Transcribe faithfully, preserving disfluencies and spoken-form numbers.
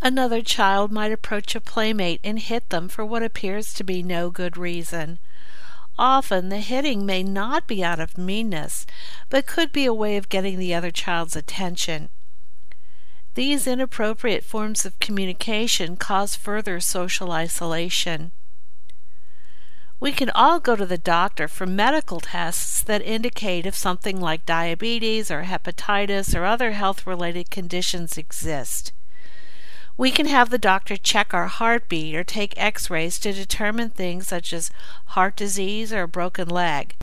Another child might approach a playmate and hit them for what appears to be no good reason. Often the hitting may not be out of meanness, but could be a way of getting the other child's attention. These inappropriate forms of communication cause further social isolation. We can all go to the doctor for medical tests that indicate if something like diabetes or hepatitis or other health-related conditions exist. We can have the doctor check our heartbeat or take x-rays to determine things such as heart disease or a broken leg.